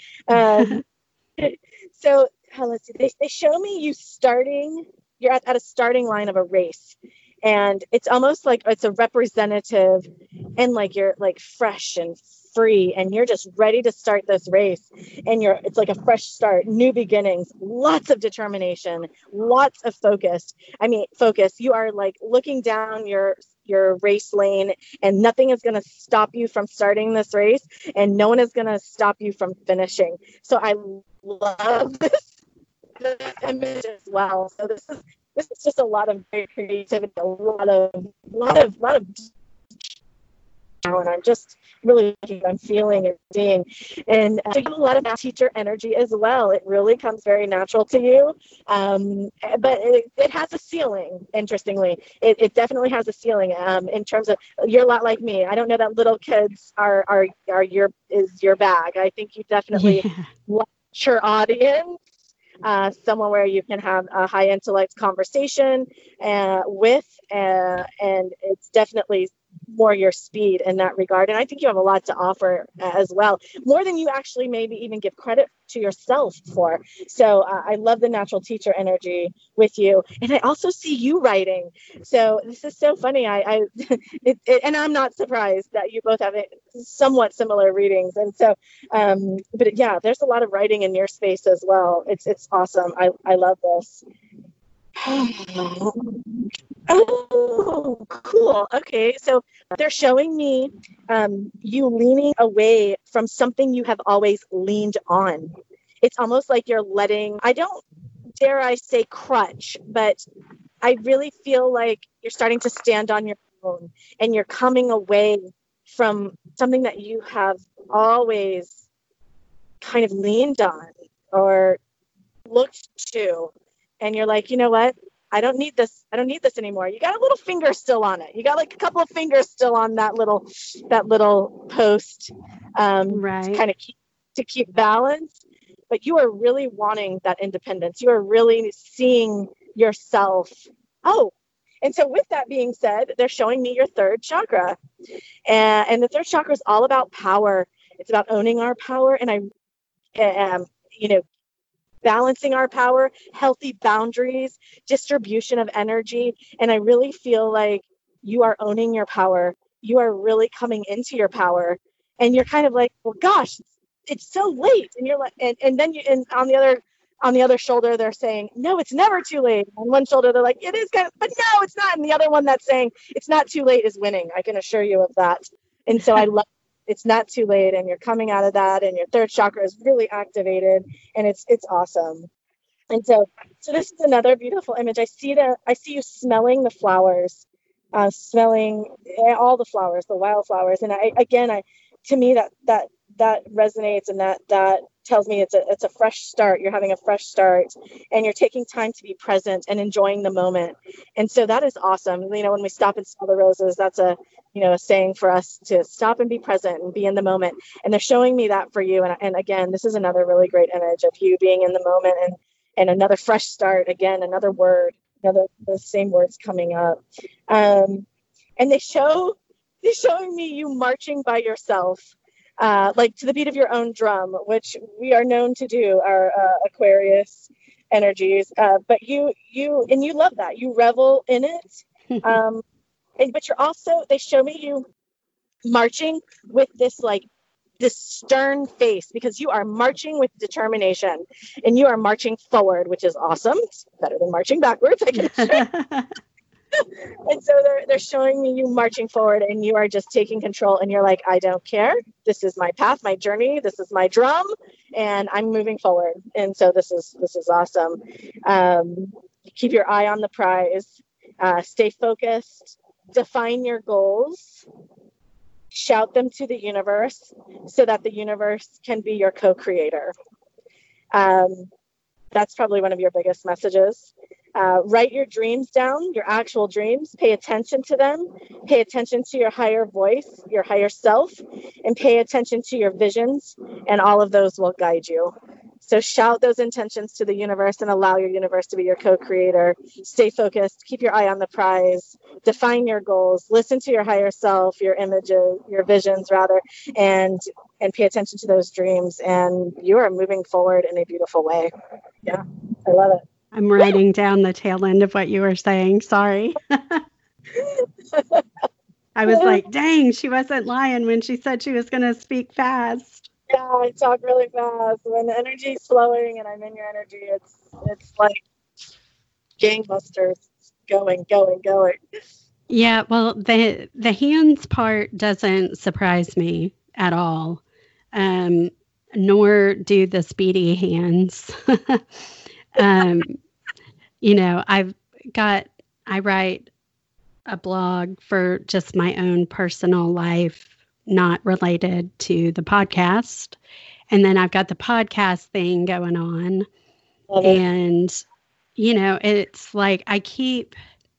So let's see. They show me you starting. You're at a starting line of a race, and it's almost like it's a representative, and like you're like fresh and free, and you're just ready to start this race, and it's like a fresh start, new beginnings, lots of determination, lots of focus. You are like looking down your race lane, and nothing is going to stop you from starting this race, and no one is going to stop you from finishing. So I love this image as well. So this is just a lot of great creativity, a lot of and I'm just really I'm feeling and seeing, and so you have a lot of teacher energy as well. It really comes very natural to you, but it has a ceiling. Interestingly, it definitely has a ceiling. In terms of, you're a lot like me. I don't know that little kids are your bag. I think you definitely want your audience. Someone where you can have a high intellect conversation with, and it's definitely more your speed in that regard. And I think you have a lot to offer as well, more than you actually maybe even give credit to yourself for. So I love the natural teacher energy with you. And I also see you writing. So this is so funny. And I'm not surprised that you both have somewhat similar readings. And so, but yeah, there's a lot of writing in your space as well. It's awesome. I love this. Oh, cool. Okay, so they're showing me you leaning away from something you have always leaned on. It's almost like you're letting, I don't dare I say crutch, but I really feel like you're starting to stand on your own, and you're coming away from something that you have always kind of leaned on or looked to. And you're like, you know what? I don't need this anymore. You got a little finger still on it. You got like a couple of fingers still on that little post, right. to keep balance. But you are really wanting that independence. You are really seeing yourself. Oh, and so with that being said, they're showing me your third chakra, and the third chakra is all about power. It's about owning our power, and balancing our power, healthy boundaries, distribution of energy. And I really feel like you are owning your power. You are really coming into your power. And you're kind of like, well, gosh, it's so late. And you're like, and then on the other shoulder, they're saying, no, it's never too late. On one shoulder, they're like, it is kind of, but no, it's not. And the other one that's saying it's not too late is winning. I can assure you of that. And so I love it's not too late, and you're coming out of that, and your third chakra is really activated, and it's awesome. And so this is another beautiful image. I see you smelling the flowers, smelling all the flowers, the wildflowers. And to me that resonates, and that tells me it's a fresh start. You're having a fresh start, and you're taking time to be present and enjoying the moment. And so that is awesome. When we stop and smell the roses, that's a saying for us to stop and be present and be in the moment. And they're showing me that for you. And again, this is another really great image of you being in the moment, and another fresh start. Again, another word, the same words coming up. And they're showing me you marching by yourself, like to the beat of your own drum, which we are known to do, our Aquarius energies. But you love that. You revel in it. But they show me you marching with this stern face, because you are marching with determination, and you are marching forward, which is awesome. It's better than marching backwards, I can assure. And so they're showing me you marching forward, and you are just taking control, and you're like, I don't care. This is my path, my journey. This is my drum, and I'm moving forward. And so this is awesome. Keep your eye on the prize. Stay focused. Define your goals. Shout them to the universe so that the universe can be your co-creator. That's probably one of your biggest messages. Write your dreams down, your actual dreams. Pay attention to them. Pay attention to your higher voice, your higher self, and pay attention to your visions, and all of those will guide you. So shout those intentions to the universe and allow your universe to be your co-creator. Stay focused, keep your eye on the prize, define your goals, listen to your higher self, your images, your visions rather, and pay attention to those dreams. And you are moving forward in a beautiful way. Yeah, I love it. I'm writing down the tail end of what you were saying. Sorry. I was like, dang, she wasn't lying when she said she was going to speak fast. Yeah, I talk really fast. When the energy's flowing and I'm in your energy, it's like gangbusters, going. Yeah, well, the hands part doesn't surprise me at all, nor do the speedy hands. You know, I write a blog for just my own personal life, not related to the podcast. And then I've got the podcast thing going on. And, you know, it's like it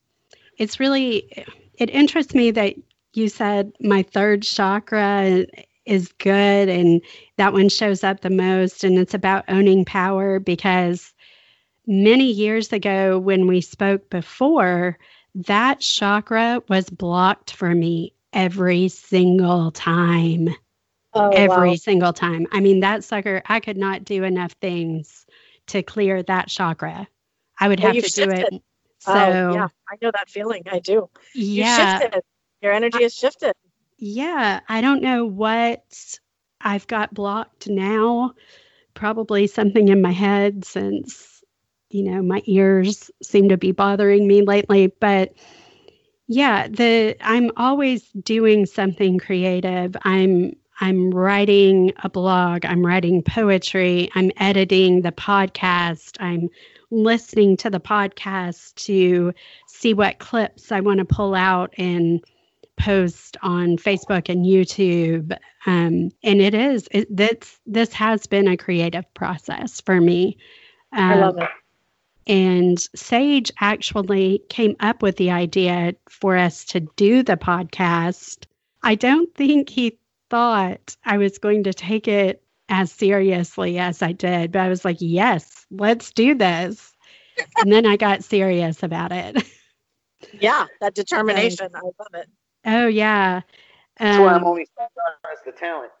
interests me that you said my third chakra is good and that one shows up the most. And it's about owning power, because many years ago when we spoke before, that chakra was blocked for me every single time. Every single time. I mean, that sucker, I could not do enough things to clear that chakra. I would have to shifted. Do it. So, yeah, I know that feeling. I do. Yeah. You shifted. Your energy has shifted. Yeah. I don't know what I've got blocked now. Probably something in my head, since, you know, my ears seem to be bothering me lately. But yeah, I'm always doing something creative. I'm writing a blog, I'm writing poetry, I'm editing the podcast, I'm listening to the podcast to see what clips I want to pull out and post on Facebook and YouTube. And this has been a creative process for me. I love it. And Sage actually came up with the idea for us to do the podcast. I don't think he thought I was going to take it as seriously as I did, but I was like, yes, let's do this. And then I got serious about it. Yeah, that determination. I love it. Oh, yeah. That's why I'm only as the talent.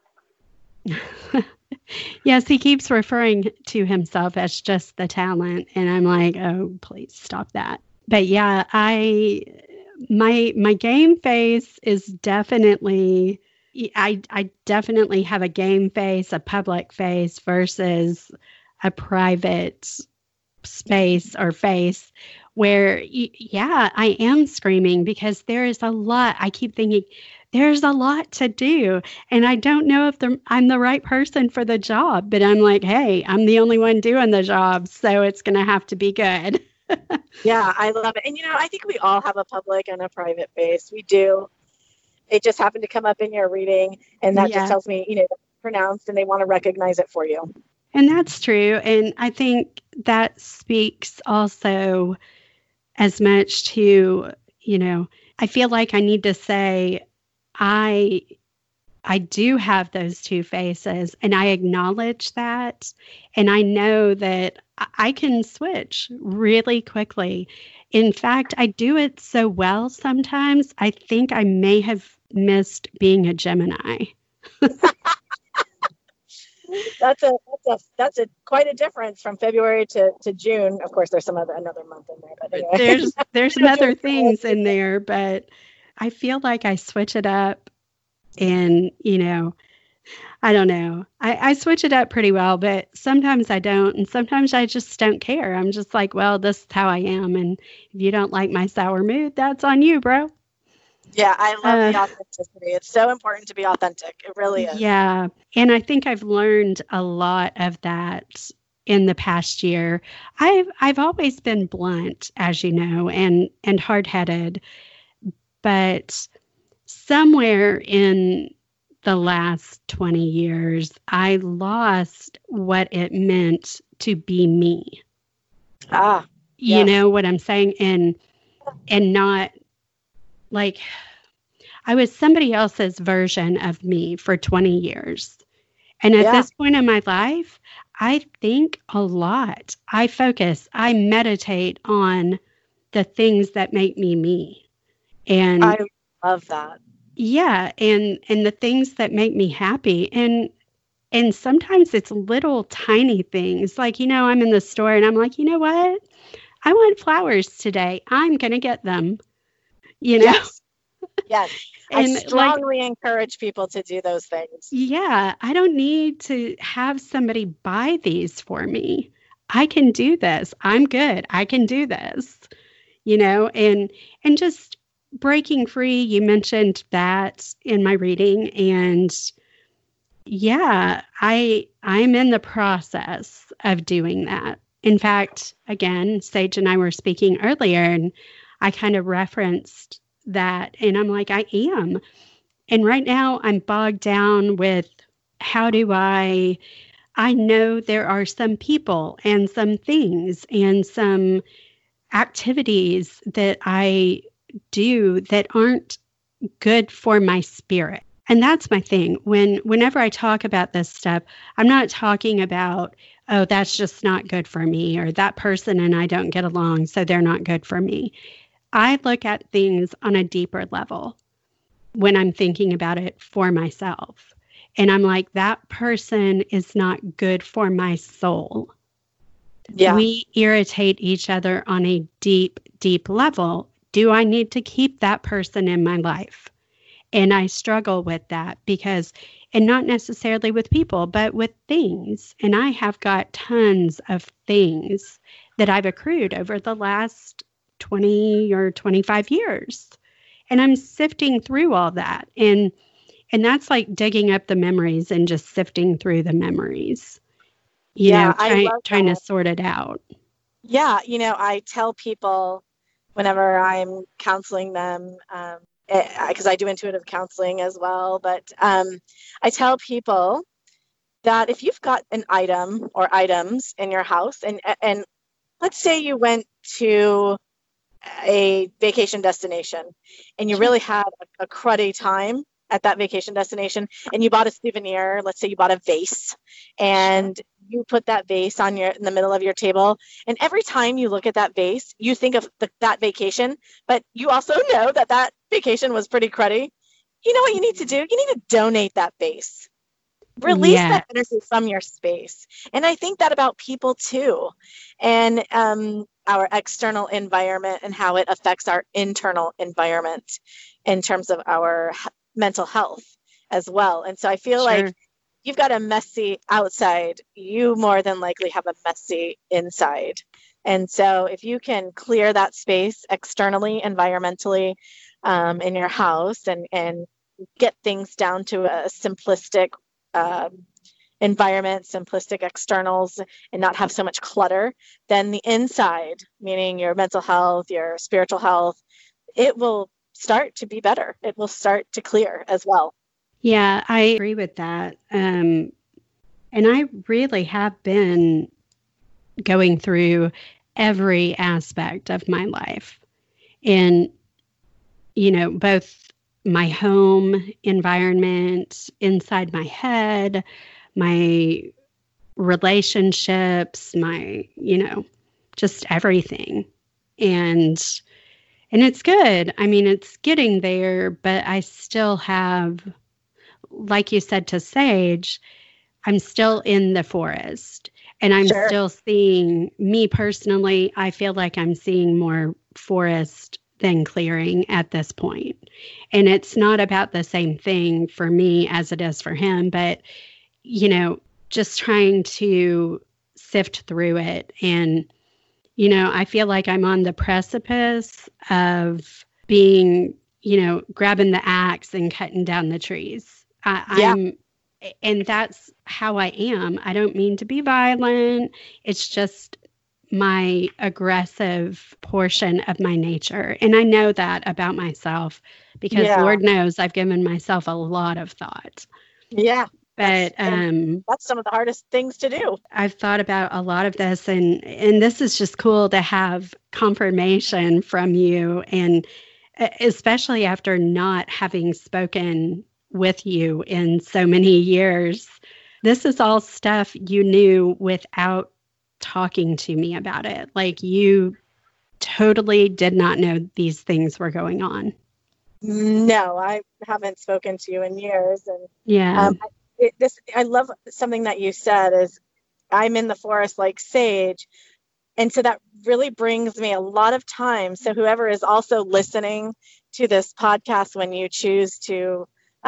Yes, he keeps referring to himself as just the talent. And I'm like, oh, please stop that. But yeah, my game face is definitely, I definitely have a game face, a public face versus a private space or face where, yeah, I am screaming because there is a lot. I keep thinking there's a lot to do. And I don't know if I'm the right person for the job, but I'm like, hey, I'm the only one doing the job. So it's going to have to be good. Yeah, I love it. And, you know, I think we all have a public and a private face. We do. It just happened to come up in your reading. And that just tells me, you know, it's pronounced and they want to recognize it for you. And that's true. And I think that speaks also as much to, you know, I feel like I need to say, I do have those two faces, and I acknowledge that. And I know that I can switch really quickly. In fact, I do it so well sometimes, I think I may have missed being a Gemini. That's quite a difference from February to June. Of course, there's another month in there. But anyway. There's some other things in there, but I feel like I switch it up, and, you know, I don't know. I switch it up pretty well, but sometimes I don't, and sometimes I just don't care. I'm just like, well, this is how I am, and if you don't like my sour mood, that's on you, bro. Yeah, I love the authenticity. It's so important to be authentic. It really is. Yeah, and I think I've learned a lot of that in the past year. I've always been blunt, as you know, and hard-headed, but somewhere in the last 20 years, I lost what it meant to be me. You know what I'm saying? And not like I was somebody else's version of me for 20 years. And at this point in my life, I think a lot. I focus, I meditate on the things that make me me. And I love that. yeah, and the things that make me happy. And sometimes it's little tiny things. Like, I'm in the store and I'm like, you know what? I want flowers today. I'm going to get them, Yes. Yes. I And strongly encourage people to do those things. Yeah, I don't need to have somebody buy these for me. I can do this. I'm good. I can do this. And just breaking free, you mentioned that in my reading, and yeah, I'm in the process of doing that. In fact, again, Sage and I were speaking earlier, and I kind of referenced that, and I'm like, I am. And right now I'm bogged down with how do I know there are some people and some things and some activities that I do that aren't good for my spirit. And that's my thing. Whenever I talk about this stuff, I'm not talking about, oh, that's just not good for me, or that person and I don't get along, so they're not good for me. I look at things on a deeper level when I'm thinking about it for myself. And I'm like, that person is not good for my soul. Yeah. We irritate each other on a deep, deep level. Do I need to keep that person in my life? And I struggle with that because, and not necessarily with people, but with things. And I have got tons of things that I've accrued over the last 20 or 25 years. And I'm sifting through all that. And that's like digging up the memories and just sifting through the memories, trying to sort it out. Yeah. I tell people whenever I'm counseling them, because I do intuitive counseling as well, but I tell people that if you've got an item or items in your house, and let's say you went to a vacation destination and you really had a cruddy time at that vacation destination, and you bought a souvenir. Let's say you bought a vase, and you put that vase in the middle of your table, and every time you look at that vase, you think of that vacation, but you also know that vacation was pretty cruddy. You know what you need to do? You need to donate that vase. Release that energy from your space. And I think that about people too, and our external environment and how it affects our internal environment in terms of our mental health as well. And so I feel like you've got a messy outside, you more than likely have a messy inside. And so if you can clear that space externally, environmentally, in your house, and get things down to a simplistic environment, simplistic externals, and not have so much clutter, then the inside, meaning your mental health, your spiritual health, it will start to be better. It will start to clear as well. Yeah, I agree with that. And I really have been going through every aspect of my life. And, both my home environment, inside my head, my relationships, my, just everything. And it's good. I mean, it's getting there, but I still have, like you said to Sage, I'm still in the forest, and I'm still seeing, me personally, I feel like I'm seeing more forest than clearing at this point. And it's not about the same thing for me as it is for him, but, just trying to sift through it. And I feel like I'm on the precipice of being, grabbing the axe and cutting down the trees. And that's how I am. I don't mean to be violent. It's just my aggressive portion of my nature. And I know that about myself because Lord knows I've given myself a lot of thought. Yeah. But that's some of the hardest things to do. I've thought about a lot of this, and this is just cool to have confirmation from you, and especially after not having spoken with you in so many years. this is all stuff you knew without talking to me about it. Like you totally did not know these things were going on. No, I haven't spoken to you in years. And Yeah. I love something that you said is I'm in the forest like sage. And so that really brings me a lot of time. So whoever is also listening to this podcast, when you choose to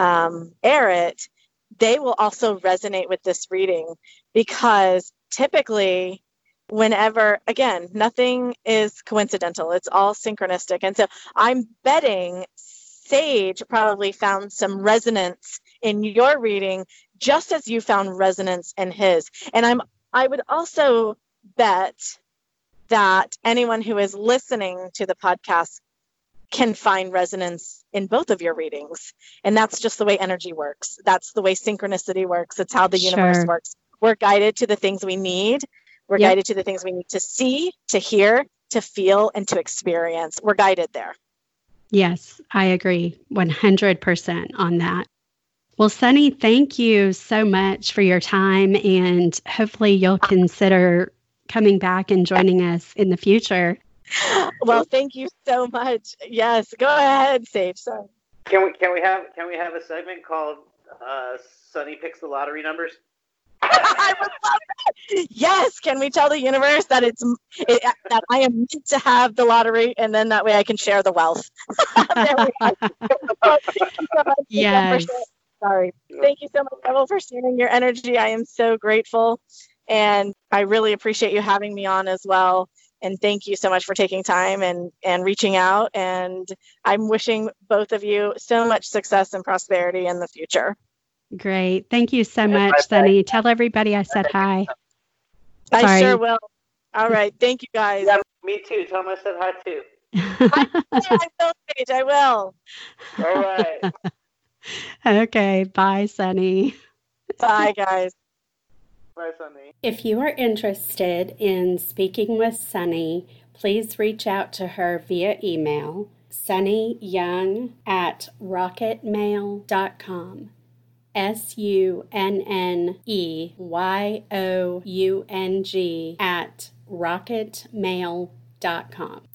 air it, they will also resonate with this reading, because typically whenever, again, nothing is coincidental. It's all synchronistic. And so I'm betting Sage probably found some resonance in your reading, just as you found resonance in his. And I would also bet that anyone who is listening to the podcast can find resonance in both of your readings. And that's just the way energy works. That's the way synchronicity works. It's how the universe works. We're guided to the things we need. We're guided to the things we need to see, to hear, to feel, and to experience. We're guided there. Yes, I agree 100% on that. Well, Sunny, thank you so much for your time, and hopefully you'll consider coming back and joining us in the future. Well, thank you so much. Yes, go ahead, Sage. Sorry. Can we have a segment called Sunny Picks the Lottery Numbers? I would love that. Yes. Can we tell the universe that that I am meant to have the lottery, and then that way I can share the wealth? There we are. Thank you so much. Yes. Sorry. Thank you so much, Neville, for sharing your energy. I am so grateful, and I really appreciate you having me on as well. And thank you so much for taking time and reaching out. And I'm wishing both of you so much success and prosperity in the future. Great. Thank you so much, Sunny. Tell everybody I said hi. I sure will. All right. Thank you, guys. Yeah, me too. Tell them I said hi too. I will, Paige. I will. All right. Okay. Bye, Sunny. Bye, guys. Bye, Sunny. If you are interested in speaking with Sunny, please reach out to her via email, sunnyyoung@rocketmail.com. SUNNEYOUNG @rocketmail.com.